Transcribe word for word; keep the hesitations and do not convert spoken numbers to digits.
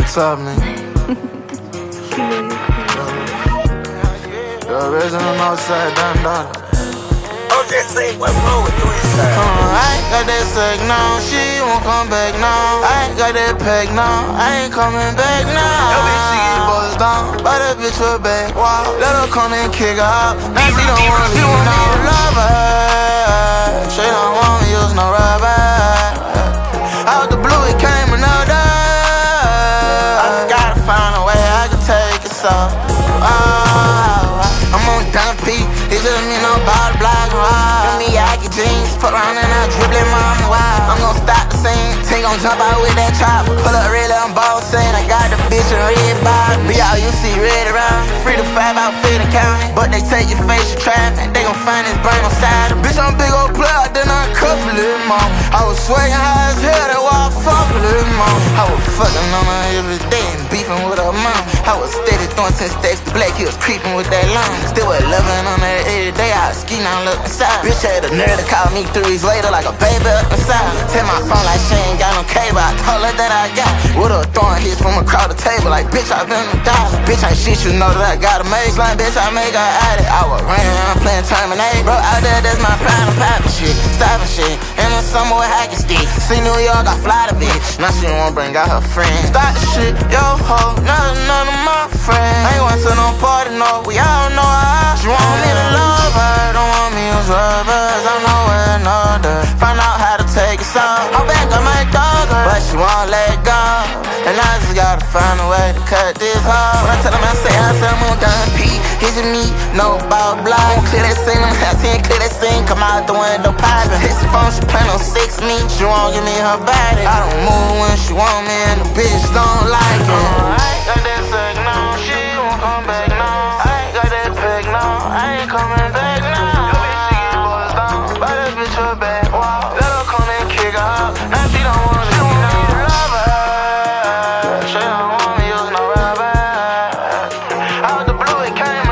the top, man. The original Northside Don Dollar. I'm just saying, what's wrong with you inside? Uh, I ain't got that sick now, she won't come back now. I ain't got that peg now, I ain't coming back now. That bitch, she get buzzed down, but that bitch her back. Wow, let her come and kick her out. Now she don't wanna leave now. Love her, she don't wanna use no rubber. Out the blue, it came another. I gotta find a way I can take it so. Oh, I'm on Don P, it's just me no bottle block. Give me Yaki jeans, put around and I dribbling mama wild. I'm gon' stop the scene, T gon' jump out with that chopper. Pull up really, I'm boss saying I got the bitch in red bottom. Be all you see red around, free to five out fit the county. But they take your face, you trap, and they gon' find this brain on side. Bitch, I'm a big old player, then I couple it, mom. I was sweating high as hell, that's why I fuck with it, mom. I was fucking on her every day and beefing with her mom. I was steady throwing ten stacks to black, he was creeping with that long. Still with loving on her every day, I was skiing on look inside. Bitch had a nerve to call me three weeks later like a baby up inside. Tell my phone like she ain't got no cable, I told her that I got. With her throwing hits from across the table like bitch, I been a dollar. Bitch ain't shit, you know that I got a make. Slime bitch, I make her addict. I was running around playing Terminator. Bro, out there, that's my pride, I'm poppin' shit, stopping shit. And then some more hacky stick. See New York, I fly the bitch. Now she wanna bring out her friends. Stop the shit, yo ho, none, none of my friends. I ain't went to no party, no, we all know how. She want me to love her, don't want me as rubbers. I'm nowhere another. Find out how to take it soft. I'm back on my dog, but she won't let go. And I just gotta find a way to cut this off. When I tell them I say I said I'm on Don P. Is it me? No about block. Clear that scene, I'm ten, clear that scene. Come out the window poppin'. Hit the phone, she plan on six me. She won't give me her body. I don't move when she want me, and the bitch don't like it. Uh, I ain't got that sick now, she won't come back now. I ain't got that peg now, I ain't coming back now. Your bitch, she get buzzed down, but that bitch her back. Wow, let her come and kick her out. Now she don't wanna leave me now. Love her, she don't wanna use no rubber. Out the blue, it came